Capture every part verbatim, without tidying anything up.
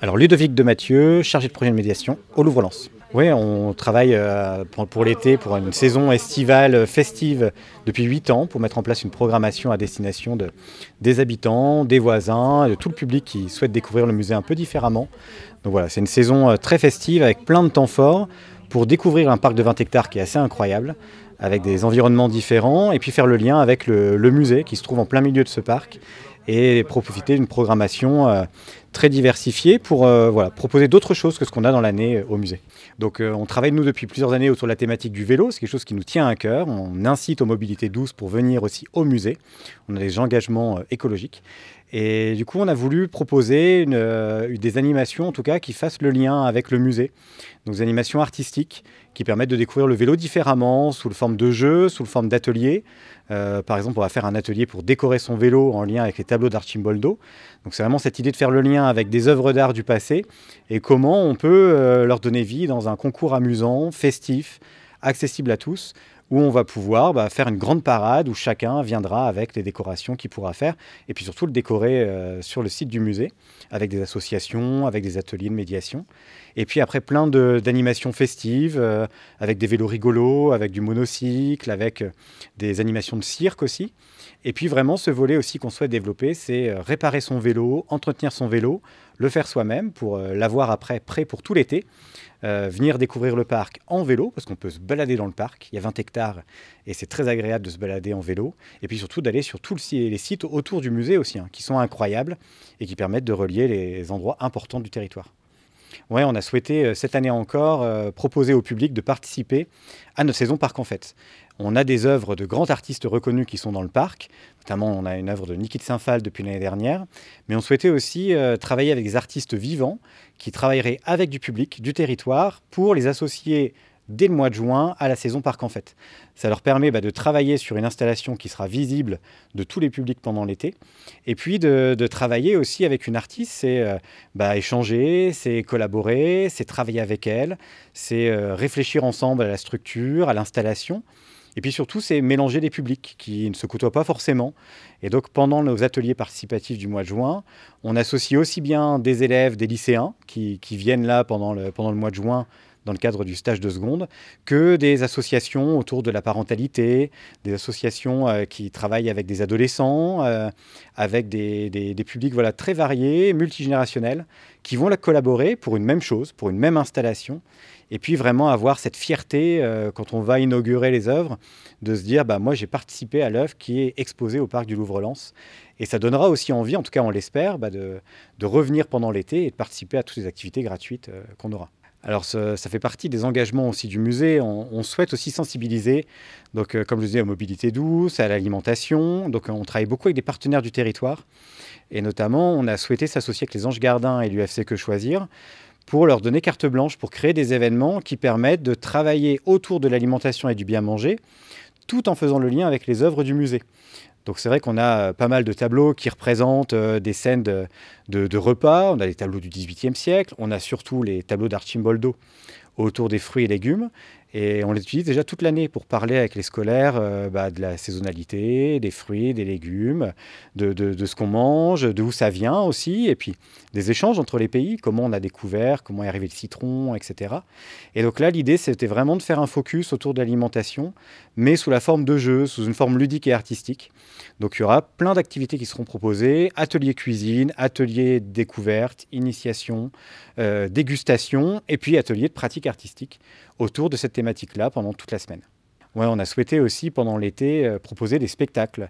Alors Ludovic de Mathieu, chargé de projet de médiation au Louvre-Lens. Oui, on travaille euh, pour, pour l'été, pour une saison estivale festive depuis huit ans, pour mettre en place une programmation à destination de, des habitants, des voisins, de tout le public qui souhaite découvrir le musée un peu différemment. Donc voilà, c'est une saison très festive avec plein de temps forts pour découvrir un parc de vingt hectares qui est assez incroyable, avec des environnements différents, et puis faire le lien avec le, le musée qui se trouve en plein milieu de ce parc, et profiter d'une programmation euh, très diversifiée pour euh, voilà, proposer d'autres choses que ce qu'on a dans l'année euh, au musée. Donc euh, on travaille nous depuis plusieurs années autour de la thématique du vélo, c'est quelque chose qui nous tient à cœur. On incite aux mobilités douces pour venir aussi au musée. On a des engagements euh, écologiques. Et du coup, on a voulu proposer une, euh, des animations, en tout cas, qui fassent le lien avec le musée. Donc des animations artistiques qui permettent de découvrir le vélo différemment, sous forme de jeux, sous forme d'ateliers. Euh, par exemple, on va faire un atelier pour décorer son vélo en lien avec les tableaux d'Archimboldo. Donc c'est vraiment cette idée de faire le lien avec des œuvres d'art du passé et comment on peut euh, leur donner vie dans un concours amusant, festif, accessible à tous, où on va pouvoir bah, faire une grande parade où chacun viendra avec les décorations qu'il pourra faire, et puis surtout le décorer euh, sur le site du musée, avec des associations, avec des ateliers de médiation. Et puis après plein de, d'animations festives, euh, avec des vélos rigolos, avec du monocycle, avec euh, des animations de cirque aussi. Et puis vraiment ce volet aussi qu'on souhaite développer, c'est euh, réparer son vélo, entretenir son vélo, le faire soi-même pour euh, l'avoir après prêt pour tout l'été. Euh, venir découvrir le parc en vélo, parce qu'on peut se balader dans le parc. Il y a vingt hectares et c'est très agréable de se balader en vélo. Et puis surtout d'aller sur tous les sites autour du musée aussi, hein, qui sont incroyables et qui permettent de relier les endroits importants du territoire. Ouais, on a souhaité cette année encore euh, proposer au public de participer à notre saison Parc en Fête. On a des œuvres de grands artistes reconnus qui sont dans le parc, notamment on a une œuvre de Niki de Saint-Phal depuis l'année dernière, mais on souhaitait aussi euh, travailler avec des artistes vivants qui travailleraient avec du public, du territoire, pour les associer dès le mois de juin à la saison Parc en Fête. Ça leur permet bah, de travailler sur une installation qui sera visible de tous les publics pendant l'été, et puis de, de travailler aussi avec une artiste, c'est euh, bah, échanger, c'est collaborer, c'est travailler avec elle, c'est euh, réfléchir ensemble à la structure, à l'installation. Et puis surtout, c'est mélanger des publics qui ne se côtoient pas forcément. Et donc, pendant nos ateliers participatifs du mois de juin, on associe aussi bien des élèves, des lycéens qui, qui viennent là pendant le, pendant le mois de juin dans le cadre du stage de seconde, que des associations autour de la parentalité, des associations euh, qui travaillent avec des adolescents, euh, avec des, des, des publics voilà, très variés, multigénérationnels, qui vont là collaborer pour une même chose, pour une même installation, et puis vraiment avoir cette fierté, euh, quand on va inaugurer les œuvres, de se dire bah, « moi j'ai participé à l'œuvre qui est exposée au parc du Louvre-Lens ». Et ça donnera aussi envie, en tout cas on l'espère, bah, de, de revenir pendant l'été et de participer à toutes les activités gratuites euh, qu'on aura. Alors ça, ça fait partie des engagements aussi du musée. On, on souhaite aussi sensibiliser, donc, euh, comme je disais, aux mobilités douces, à l'alimentation. Donc on travaille beaucoup avec des partenaires du territoire. Et notamment, on a souhaité s'associer avec les Anges Gardins et l'U F C Que Choisir pour leur donner carte blanche, pour créer des événements qui permettent de travailler autour de l'alimentation et du bien manger, tout en faisant le lien avec les œuvres du musée. Donc c'est vrai qu'on a pas mal de tableaux qui représentent des scènes de, de, de repas. On a des tableaux du dix-huitième siècle. On a surtout les tableaux d'Archimboldo autour des fruits et légumes. Et on les utilise déjà toute l'année pour parler avec les scolaires euh, bah, de la saisonnalité, des fruits, des légumes, de, de, de ce qu'on mange, d'où ça vient aussi, et puis des échanges entre les pays, comment on a découvert, comment est arrivé le citron, et cetera. Et donc là, l'idée, c'était vraiment de faire un focus autour de l'alimentation, mais sous la forme de jeu, sous une forme ludique et artistique. Donc il y aura plein d'activités qui seront proposées, ateliers cuisine, ateliers découverte, initiation, euh, dégustation, et puis ateliers de pratique artistique autour de cette thématique-là pendant toute la semaine. Ouais, on a souhaité aussi pendant l'été euh, proposer des spectacles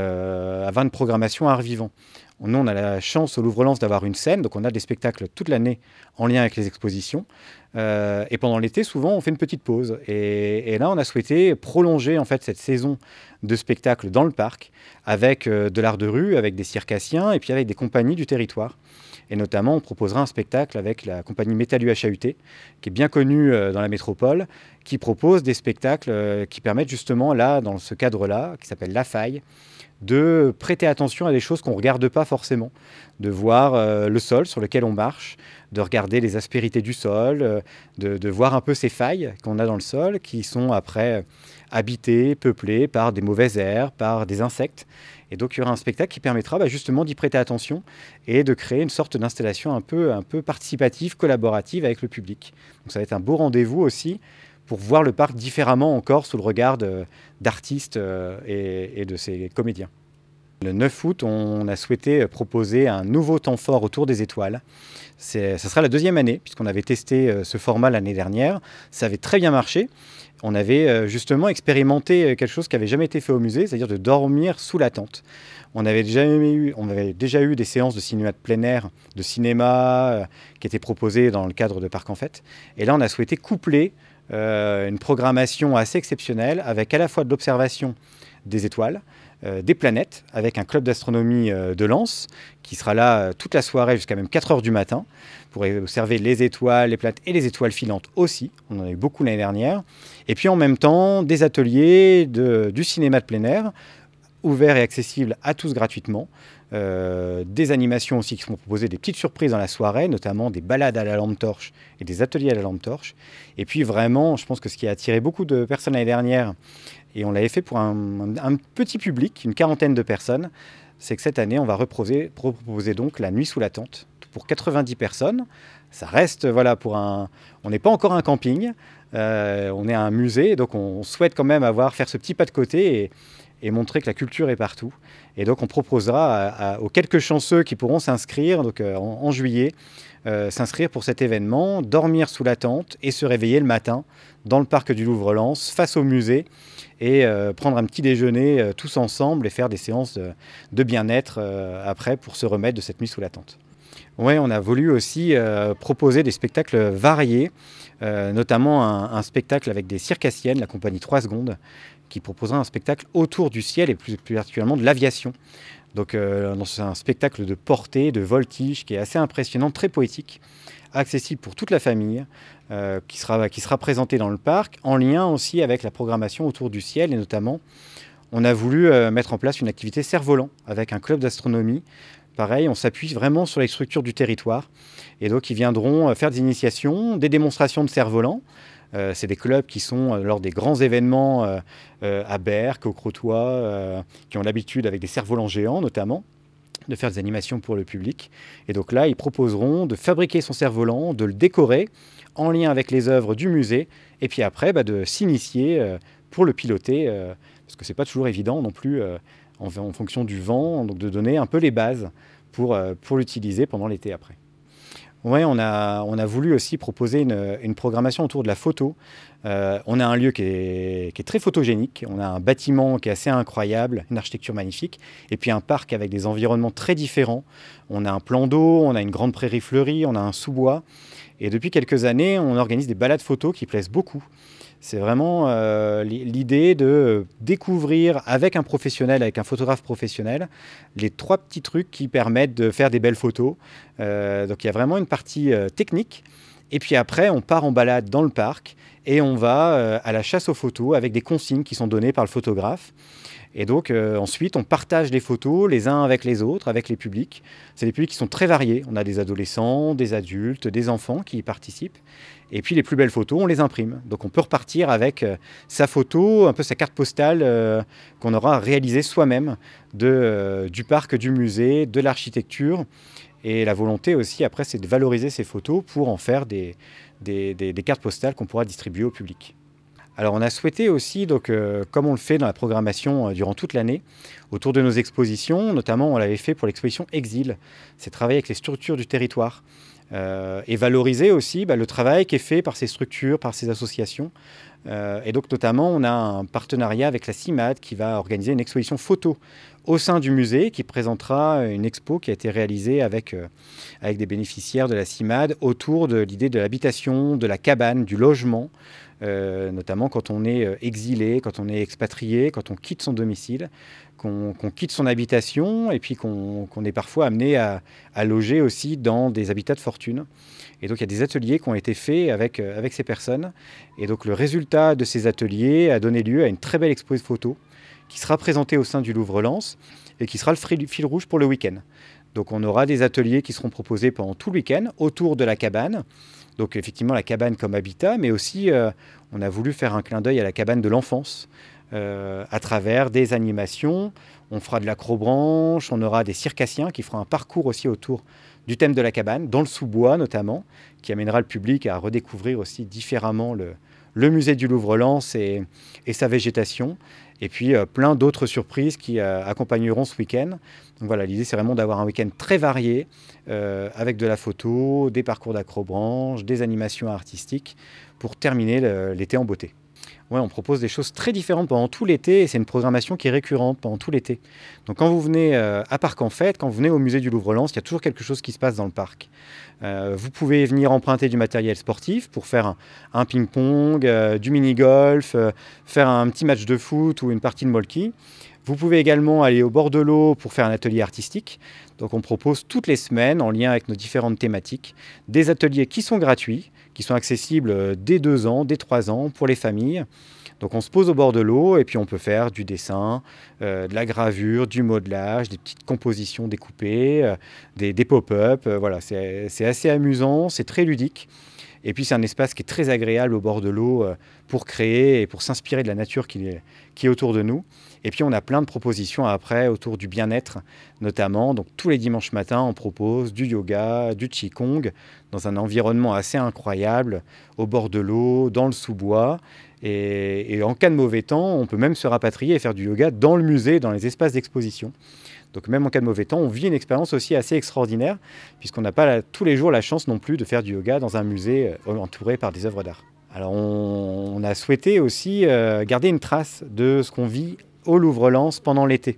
euh, avant une programmation art vivant. Nous, on a la chance au Louvre-Lens d'avoir une scène, donc on a des spectacles toute l'année en lien avec les expositions. Euh, et pendant l'été, souvent, on fait une petite pause. Et, et là, on a souhaité prolonger en fait cette saison de spectacles dans le parc avec euh, de l'art de rue, avec des circassiens et puis avec des compagnies du territoire. Et notamment, on proposera un spectacle avec la compagnie Métal U H A U T, qui est bien connue euh, dans la métropole, qui propose des spectacles euh, qui permettent justement, là, dans ce cadre-là, qui s'appelle La Faille, de prêter attention à des choses qu'on ne regarde pas forcément, de voir euh, le sol sur lequel on marche, de regarder les aspérités du sol, euh, de, de voir un peu ces failles qu'on a dans le sol, qui sont après habitées, peuplées par des mauvaises herbes, par des insectes. Et donc il y aura un spectacle qui permettra bah, justement d'y prêter attention et de créer une sorte d'installation un peu, un peu participative, collaborative avec le public. Donc ça va être un beau rendez-vous aussi pour voir le parc différemment encore sous le regard d'artistes et, et de ses comédiens. Le neuf août, on a souhaité proposer un nouveau temps fort autour des étoiles. Ce sera la deuxième année, puisqu'on avait testé ce format l'année dernière. Ça avait très bien marché. On avait justement expérimenté quelque chose qui n'avait jamais été fait au musée, c'est-à-dire de dormir sous la tente. On avait, déjà eu, on avait déjà eu des séances de cinéma de plein air, de cinéma, euh, qui étaient proposées dans le cadre de Parc en Fête. Et là, on a souhaité coupler euh, une programmation assez exceptionnelle avec à la fois de l'observation des étoiles, euh, des planètes, avec un club d'astronomie euh, de Lens, qui sera là euh, toute la soirée jusqu'à même quatre heures du matin, pour observer les étoiles, les planètes et les étoiles filantes aussi. On en a eu beaucoup l'année dernière. Et puis en même temps, des ateliers de, du cinéma de plein air, ouverts et accessibles à tous gratuitement. Euh, des animations aussi qui seront proposées, des petites surprises dans la soirée, notamment des balades à la lampe torche et des ateliers à la lampe torche. Et puis vraiment, je pense que ce qui a attiré beaucoup de personnes l'année dernière, et on l'avait fait pour un, un, un petit public, une quarantaine de personnes, c'est que cette année, on va reproposer, proposer donc la nuit sous la tente pour quatre-vingt-dix personnes. Ça reste, voilà, pour un... On n'est pas encore un camping, euh, on est un musée, donc on souhaite quand même avoir, faire ce petit pas de côté et et montrer que la culture est partout. Et donc on proposera à, à, aux quelques chanceux qui pourront s'inscrire donc, euh, en, en juillet, euh, s'inscrire pour cet événement, dormir sous la tente et se réveiller le matin dans le parc du Louvre-Lens, face au musée, et euh, prendre un petit déjeuner euh, tous ensemble et faire des séances de, de bien-être euh, après pour se remettre de cette nuit sous la tente. Oui, on a voulu aussi euh, proposer des spectacles variés, euh, notamment un, un spectacle avec des circassiennes, la compagnie trois secondes, qui proposera un spectacle autour du ciel et plus, plus particulièrement de l'aviation. Donc euh, c'est un spectacle de portée, de voltige qui est assez impressionnant, très poétique, accessible pour toute la famille, euh, qui, sera, qui sera présenté dans le parc, en lien aussi avec la programmation autour du ciel. Et notamment, on a voulu euh, mettre en place une activité cerf-volant avec un club d'astronomie. Pareil, on s'appuie vraiment sur les structures du territoire. Et donc, ils viendront faire des initiations, des démonstrations de cerfs-volants. Euh, c'est des clubs qui sont, euh, lors des grands événements euh, euh, à Berck, au Crotoy, euh, qui ont l'habitude, avec des cerfs-volants géants notamment, de faire des animations pour le public. Et donc là, ils proposeront de fabriquer son cerf-volant, de le décorer en lien avec les œuvres du musée, et puis après, bah, de s'initier euh, pour le piloter, euh, parce que c'est pas toujours évident non plus, euh, en, en fonction du vent, donc de donner un peu les bases pour, euh, pour l'utiliser pendant l'été après. Oui, on a, on a voulu aussi proposer une, une programmation autour de la photo. Euh, on a un lieu qui est, qui est très photogénique, on a un bâtiment qui est assez incroyable, une architecture magnifique, et puis un parc avec des environnements très différents. On a un plan d'eau, on a une grande prairie fleurie, on a un sous-bois. Et depuis quelques années, on organise des balades photos qui plaisent beaucoup. C'est vraiment euh, l'idée de découvrir avec un professionnel, avec un photographe professionnel, les trois petits trucs qui permettent de faire des belles photos. Euh, donc il y a vraiment une partie euh, technique. Et puis après, on part en balade dans le parc et on va euh, à la chasse aux photos avec des consignes qui sont données par le photographe. Et donc euh, ensuite, on partage les photos les uns avec les autres, avec les publics. C'est des publics qui sont très variés. On a des adolescents, des adultes, des enfants qui y participent. Et puis les plus belles photos, on les imprime. Donc on peut repartir avec euh, sa photo, un peu sa carte postale euh, qu'on aura réalisée soi-même de, euh, du parc, du musée, de l'architecture. Et la volonté aussi, après, c'est de valoriser ces photos pour en faire des, des, des, des cartes postales qu'on pourra distribuer au public. Alors on a souhaité aussi, donc, euh, comme on le fait dans la programmation euh, durant toute l'année, autour de nos expositions, notamment on l'avait fait pour l'exposition Exil, c'est travailler avec les structures du territoire euh, et valoriser aussi bah, le travail qui est fait par ces structures, par ces associations. Euh, et donc notamment on a un partenariat avec la CIMAD qui va organiser une exposition photo au sein du musée qui présentera une expo qui a été réalisée avec, euh, avec des bénéficiaires de la CIMAD autour de l'idée de l'habitation, de la cabane, du logement, euh, notamment quand on est exilé, quand on est expatrié, quand on quitte son domicile, qu'on qu'on quitte son habitation et puis qu'on qu'on est parfois amené à, à loger aussi dans des habitats de fortune. Et donc il y a des ateliers qui ont été faits avec, euh, avec ces personnes. Et donc le résultat de ces ateliers a donné lieu à une très belle exposition photo qui sera présentée au sein du Louvre-Lens et qui sera le fil rouge pour le week-end. Donc on aura des ateliers qui seront proposés pendant tout le week-end autour de la cabane. Donc effectivement la cabane comme habitat, mais aussi euh, on a voulu faire un clin d'œil à la cabane de l'enfance. euh, à travers des animations. On fera de l'acrobranche, on aura des circassiens qui feront un parcours aussi autour du thème de la cabane, dans le sous-bois notamment, qui amènera le public à redécouvrir aussi différemment le, le musée du Louvre-Lens et, et sa végétation. Et puis euh, plein d'autres surprises qui euh, accompagneront ce week-end. Donc voilà, l'idée c'est vraiment d'avoir un week-end très varié, euh, avec de la photo, des parcours d'acrobranche, des animations artistiques, pour terminer le, l'été en beauté. Ouais, on propose des choses très différentes pendant tout l'été et c'est une programmation qui est récurrente pendant tout l'été. Donc quand vous venez euh, à Parc en Fête, quand vous venez au musée du Louvre-Lens, il y a toujours quelque chose qui se passe dans le parc. Euh, vous pouvez venir emprunter du matériel sportif pour faire un, un ping-pong, euh, du mini-golf, euh, faire un petit match de foot ou une partie de molki. Vous pouvez également aller au bord de l'eau pour faire un atelier artistique. Donc on propose toutes les semaines, en lien avec nos différentes thématiques, des ateliers qui sont gratuits, qui sont accessibles dès deux ans, dès trois ans pour les familles. Donc on se pose au bord de l'eau et puis on peut faire du dessin, euh, de la gravure, du modelage, des petites compositions découpées, euh, des, des pop-up. Euh, voilà, c'est, c'est assez amusant, c'est très ludique. Et puis c'est un espace qui est très agréable au bord de l'eau euh, pour créer et pour s'inspirer de la nature qui est, qui est autour de nous. Et puis on a plein de propositions après autour du bien-être notamment. Donc tous les dimanches matins on propose du yoga, du qigong dans un environnement assez incroyable, au bord de l'eau, dans le sous-bois. Et, et en cas de mauvais temps, on peut même se rapatrier et faire du yoga dans le musée, dans les espaces d'exposition. Donc même en cas de mauvais temps, on vit une expérience aussi assez extraordinaire, puisqu'on n'a pas la, tous les jours la chance non plus de faire du yoga dans un musée euh, entouré par des œuvres d'art. Alors on, on a souhaité aussi euh, garder une trace de ce qu'on vit au Louvre-Lens pendant l'été.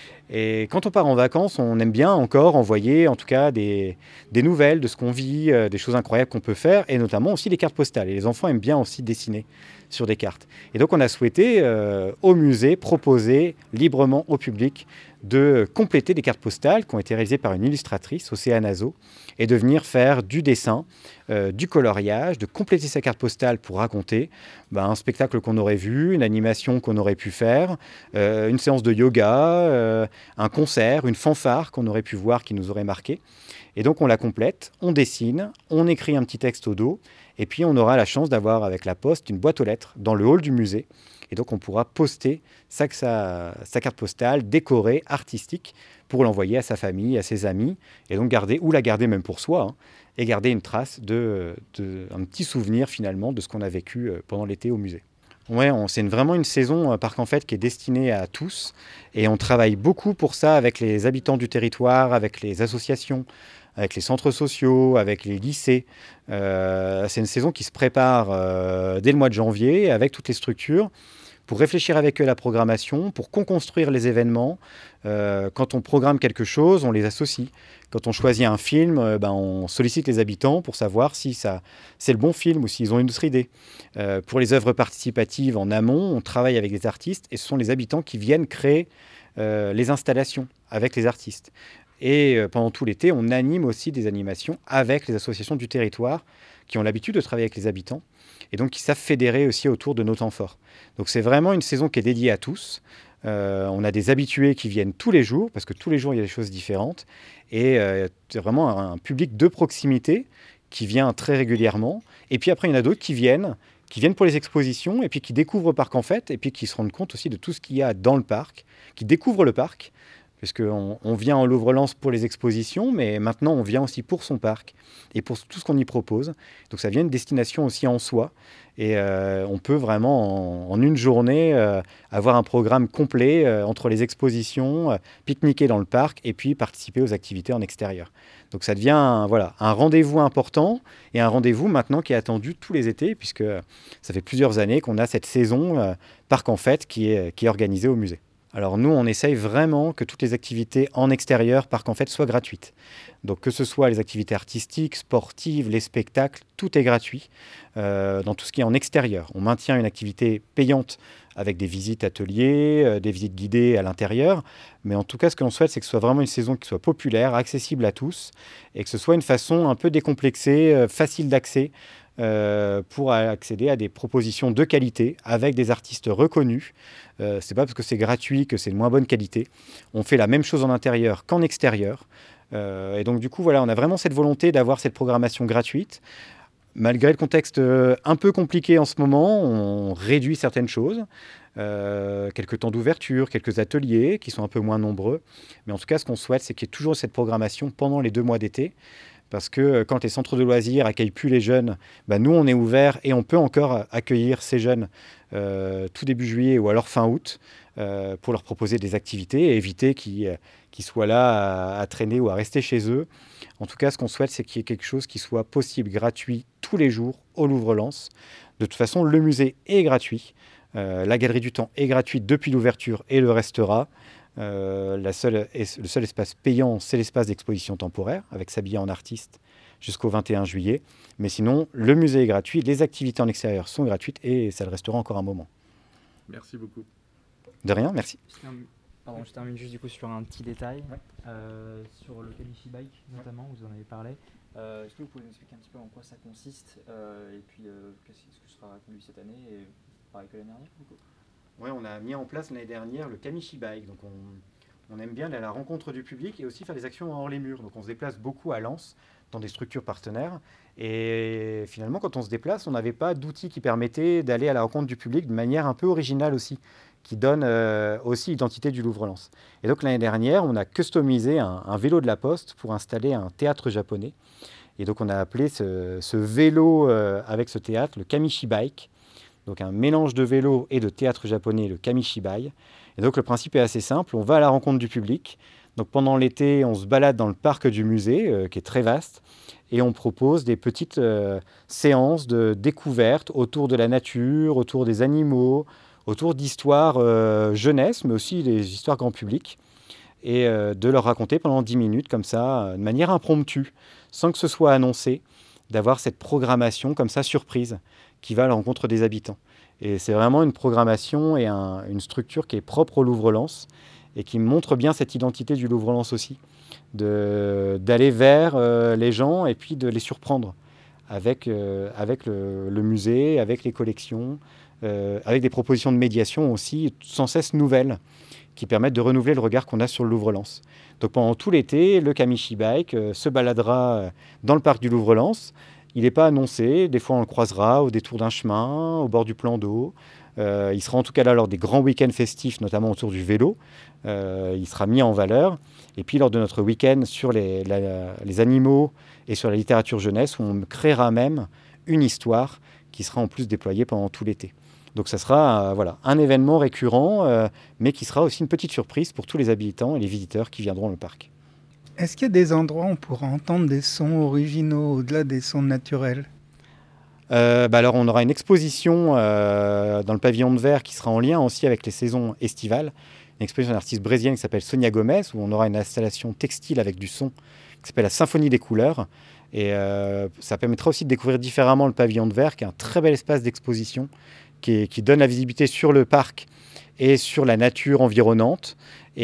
Et quand on part en vacances, on aime bien encore envoyer en tout cas des, des nouvelles de ce qu'on vit, euh, des choses incroyables qu'on peut faire, et notamment aussi des cartes postales. Et les enfants aiment bien aussi dessiner sur des cartes. Et donc on a souhaité euh, au musée proposer librement au public de compléter des cartes postales qui ont été réalisées par une illustratrice, Océane Azo, et de venir faire du dessin, euh, du coloriage, de compléter sa carte postale pour raconter ben, un spectacle qu'on aurait vu, une animation qu'on aurait pu faire, euh, une séance de yoga, euh, un concert, une fanfare qu'on aurait pu voir qui nous aurait marqué. Et donc on la complète, on dessine, on écrit un petit texte au dos, et puis on aura la chance d'avoir avec la poste une boîte aux lettres dans le hall du musée. Et donc on pourra poster sa, sa, sa carte postale décorée, artistique, pour l'envoyer à sa famille, à ses amis, et donc garder, ou la garder même pour soi, hein, et garder une trace, de, de, un petit souvenir finalement de ce qu'on a vécu pendant l'été au musée. Ouais, on, c'est une, vraiment une saison euh, Parc en Fête qui est destinée à tous, et on travaille beaucoup pour ça avec les habitants du territoire, avec les associations, avec les centres sociaux, avec les lycées. Euh, c'est une saison qui se prépare euh, dès le mois de janvier avec toutes les structures pour réfléchir avec eux la programmation, pour co-construire les événements. Euh, quand on programme quelque chose, on les associe. Quand on choisit un film, euh, ben on sollicite les habitants pour savoir si ça, c'est le bon film ou s'ils ont une autre idée. Euh, pour les œuvres participatives en amont, on travaille avec des artistes et ce sont les habitants qui viennent créer euh, les installations avec les artistes. Et euh, pendant tout l'été, on anime aussi des animations avec les associations du territoire qui ont l'habitude de travailler avec les habitants et donc qui savent fédérer aussi autour de nos temps forts. Donc c'est vraiment une saison qui est dédiée à tous. Euh, on a des habitués qui viennent tous les jours, parce que tous les jours il y a des choses différentes. Et euh, c'est vraiment un, un public de proximité qui vient très régulièrement. Et puis après, il y en a d'autres qui viennent, qui viennent pour les expositions, et puis qui découvrent le parc en fait, et puis qui se rendent compte aussi de tout ce qu'il y a dans le parc, qui découvrent le parc, puisqu'on on vient en Louvre-Lens pour les expositions, mais maintenant on vient aussi pour son parc et pour tout ce qu'on y propose. Donc ça devient une destination aussi en soi. Et euh, on peut vraiment, en, en une journée, euh, avoir un programme complet euh, entre les expositions, euh, pique-niquer dans le parc et puis participer aux activités en extérieur. Donc ça devient un, voilà, un rendez-vous important et un rendez-vous maintenant qui est attendu tous les étés, puisque ça fait plusieurs années qu'on a cette saison euh, Parc en Fête qui est, qui est organisée au musée. Alors nous, on essaye vraiment que toutes les activités en extérieur, Parc en Fête, soient gratuites. Donc que ce soit les activités artistiques, sportives, les spectacles, tout est gratuit euh, dans tout ce qui est en extérieur. On maintient une activité payante avec des visites ateliers, euh, des visites guidées à l'intérieur. Mais en tout cas, ce que l'on souhaite, c'est que ce soit vraiment une saison qui soit populaire, accessible à tous, et que ce soit une façon un peu décomplexée, euh, facile d'accès, Euh, pour accéder à des propositions de qualité avec des artistes reconnus. Euh, c'est pas parce que c'est gratuit que c'est de moins bonne qualité. On fait la même chose en intérieur qu'en extérieur. Euh, et donc du coup, voilà, on a vraiment cette volonté d'avoir cette programmation gratuite, Malgré le contexte un peu compliqué en ce moment, on réduit certaines choses. Euh, quelques temps d'ouverture, quelques ateliers qui sont un peu moins nombreux. Mais en tout cas, ce qu'on souhaite, c'est qu'il y ait toujours cette programmation pendant les deux mois d'été. Parce que quand les centres de loisirs accueillent plus les jeunes, bah nous, on est ouvert et on peut encore accueillir ces jeunes euh, tout début juillet ou alors fin août euh, pour leur proposer des activités et éviter qu'ils, qu'ils soient là à, à traîner ou à rester chez eux. En tout cas, ce qu'on souhaite, c'est qu'il y ait quelque chose qui soit possible, gratuit, tous les jours au Louvre-Lens. De toute façon, le musée est gratuit. Euh, la Galerie du Temps est gratuite depuis l'ouverture et le restera. Euh, la seule, le seul espace payant, c'est l'espace d'exposition temporaire, avec s'habiller en artiste jusqu'au vingt et un juillet. Mais sinon, le musée est gratuit, les activités en extérieur sont gratuites et ça le restera encore un moment. Merci beaucoup. De rien, merci. Je termine, pardon, je termine juste du coup sur un petit détail, ouais. euh, sur le Kamichi Bike notamment, ouais. Vous en avez parlé. Euh, est-ce que vous pouvez nous expliquer un petit peu en quoi ça consiste euh, et puis euh, qu'est-ce que sera conduit cette année et pareil que l'année dernière du coup? Oui, on a mis en place l'année dernière le Kamichi Bike. Donc on, on aime bien aller à la rencontre du public et aussi faire des actions hors les murs. Donc on se déplace beaucoup à Lens, dans des structures partenaires. Et finalement, quand on se déplace, on n'avait pas d'outils qui permettaient d'aller à la rencontre du public de manière un peu originale aussi, qui donne euh, aussi l'identité du Louvre-Lens. Et donc l'année dernière, on a customisé un, un vélo de la Poste pour installer un théâtre japonais. Et donc on a appelé ce, ce vélo euh, avec ce théâtre le Kamichi Bike. Donc un mélange de vélo et de théâtre japonais, le Kamishibai. Et donc le principe est assez simple, on va à la rencontre du public. Donc pendant l'été, on se balade dans le parc du musée, euh, qui est très vaste, et on propose des petites euh, séances de découverte autour de la nature, autour des animaux, autour d'histoires euh, jeunesse, mais aussi des histoires grand public, et euh, de leur raconter pendant dix minutes, comme ça, de manière impromptue, sans que ce soit annoncé, d'avoir cette programmation comme ça, surprise, qui va à la rencontre des habitants. Et c'est vraiment une programmation et un, une structure qui est propre au Louvre-Lens et qui montre bien cette identité du Louvre-Lens aussi, de, d'aller vers euh, les gens et puis de les surprendre avec, euh, avec le, le musée, avec les collections, euh, avec des propositions de médiation aussi sans cesse nouvelles qui permettent de renouveler le regard qu'on a sur le Louvre-Lens. Donc pendant tout l'été, le Kamichi Bike euh, se baladera dans le parc du Louvre-Lens. Il n'est pas annoncé, des fois on le croisera au détour d'un chemin, au bord du plan d'eau. Euh, il sera en tout cas là lors des grands week-ends festifs, notamment autour du vélo. Euh, il sera mis en valeur. Et puis lors de notre week-end sur les, la, les animaux et sur la littérature jeunesse, on créera même une histoire qui sera en plus déployée pendant tout l'été. Donc ça sera euh, voilà, un événement récurrent, euh, mais qui sera aussi une petite surprise pour tous les habitants et les visiteurs qui viendront au parc. Est-ce qu'il y a des endroits où on pourra entendre des sons originaux au-delà des sons naturels ? euh, bah alors on aura une exposition euh, dans le pavillon de verre qui sera en lien aussi avec les saisons estivales. Une exposition d'une artiste brésilienne qui s'appelle Sonia Gomez, où on aura une installation textile avec du son qui s'appelle la Symphonie des couleurs. Et euh, ça permettra aussi de découvrir différemment le pavillon de verre, qui est un très bel espace d'exposition, qui, est, qui donne la visibilité sur le parc et sur la nature environnante.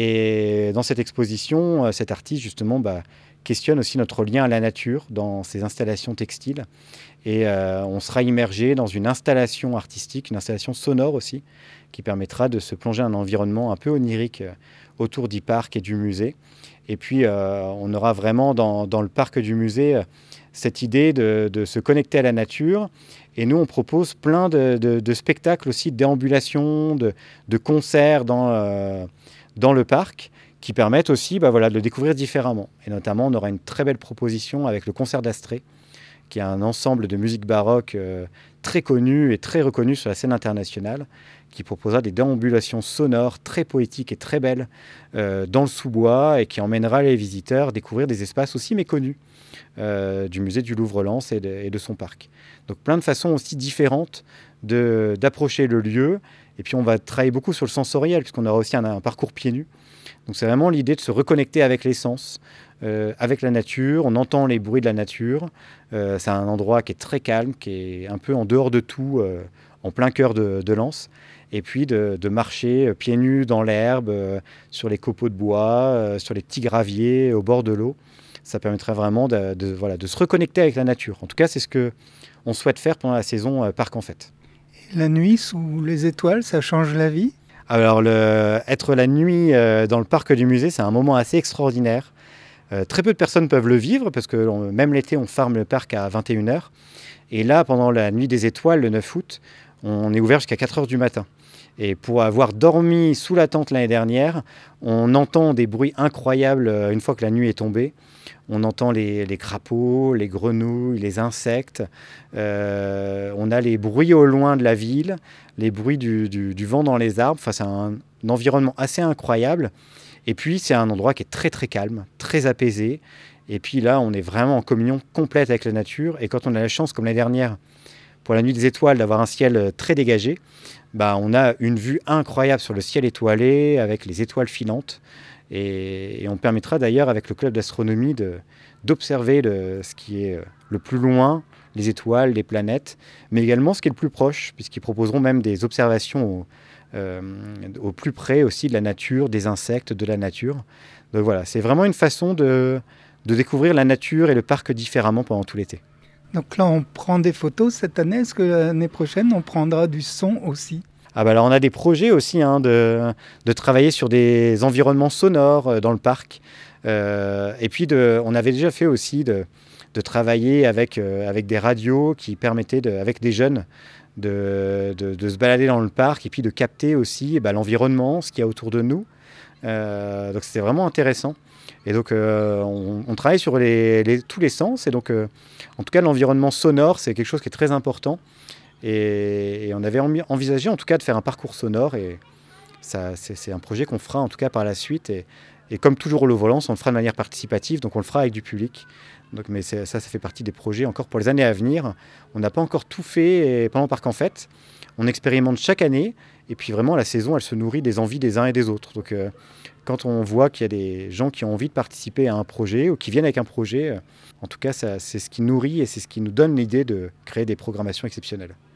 Et dans cette exposition, cet artiste justement bah, questionne aussi notre lien à la nature dans ses installations textiles. Et euh, on sera immergé dans une installation artistique, une installation sonore aussi, qui permettra de se plonger dans un environnement un peu onirique autour du parc et du musée. Et puis euh, on aura vraiment dans, dans le parc du musée cette idée de, de se connecter à la nature. Et nous, on propose plein de, de, de spectacles aussi, de déambulations, de, de concerts dans, euh, dans le parc, qui permettent aussi bah, voilà, de le découvrir différemment. Et notamment, on aura une très belle proposition avec le concert d'Astrée, qui est un ensemble de musique baroque euh, très connu et très reconnu sur la scène internationale, qui proposera des déambulations sonores très poétiques et très belles euh, dans le sous-bois et qui emmènera les visiteurs à découvrir des espaces aussi méconnus euh, du musée du Louvre-Lens et de, et de son parc. Donc plein de façons aussi différentes de, d'approcher le lieu. Et puis on va travailler beaucoup sur le sensoriel, puisqu'on aura aussi un, un parcours pieds nus. Donc c'est vraiment l'idée de se reconnecter avec les sens, euh, avec la nature. On entend les bruits de la nature. Euh, c'est un endroit qui est très calme, qui est un peu en dehors de tout, euh, en plein cœur de, de Lens. Et puis de, de marcher pieds nus dans l'herbe, euh, sur les copeaux de bois, euh, sur les petits graviers au bord de l'eau. Ça permettrait vraiment de, de, voilà, de se reconnecter avec la nature. En tout cas, c'est ce qu'on souhaite faire pendant la saison euh, Parc en Fête. Et la nuit sous les étoiles, ça change la vie ? Alors, le, être la nuit euh, dans le parc du musée, c'est un moment assez extraordinaire. Euh, très peu de personnes peuvent le vivre parce que on, même l'été, on ferme le parc à vingt et une heures. Et là, pendant la nuit des étoiles, le neuf août, on est ouvert jusqu'à quatre heures du matin. Et pour avoir dormi sous la tente l'année dernière, on entend des bruits incroyables une fois que la nuit est tombée. On entend les, les crapauds, les grenouilles, les insectes. Euh, on a les bruits au loin de la ville, les bruits du, du, du vent dans les arbres. Enfin, c'est un, un environnement assez incroyable. Et puis, c'est un endroit qui est très, très calme, très apaisé. Et puis là, on est vraiment en communion complète avec la nature. Et quand on a la chance, comme l'année dernière, pour la nuit des étoiles, d'avoir un ciel très dégagé, bah, on a une vue incroyable sur le ciel étoilé, avec les étoiles filantes. Et, et on permettra d'ailleurs, avec le club d'astronomie, de, d'observer le, ce qui est le plus loin, les étoiles, les planètes, mais également ce qui est le plus proche, puisqu'ils proposeront même des observations au, euh, au plus près aussi de la nature, des insectes, de la nature. Donc voilà, c'est vraiment une façon de, de découvrir la nature et le parc différemment pendant tout l'été. Donc là, on prend des photos cette année. Est-ce que l'année prochaine, on prendra du son aussi ? Ah bah alors on a des projets aussi hein, de, de travailler sur des environnements sonores dans le parc. Euh, et puis de, on avait déjà fait aussi de, de travailler avec, euh, avec des radios qui permettaient, de, avec des jeunes, de, de, de se balader dans le parc et puis de capter aussi bah, l'environnement, ce qu'il y a autour de nous. Euh, donc c'était vraiment intéressant. Et donc euh, on, on travaille sur les, les, tous les sens. Et donc euh, en tout cas l'environnement sonore, c'est quelque chose qui est très important. Et, et on avait envisagé en tout cas de faire un parcours sonore. Et ça, c'est, c'est un projet qu'on fera en tout cas par la suite. Et, et comme toujours au Low-Volence, on le fera de manière participative. Donc on le fera avec du public. Donc, mais c'est, ça, ça fait partie des projets encore pour les années à venir. On n'a pas encore tout fait pendant Parc en Fête. On expérimente chaque année. Et puis vraiment, la saison, elle se nourrit des envies des uns et des autres. Donc euh, quand on voit qu'il y a des gens qui ont envie de participer à un projet ou qui viennent avec un projet, euh, en tout cas, ça, c'est ce qui nourrit et c'est ce qui nous donne l'idée de créer des programmations exceptionnelles.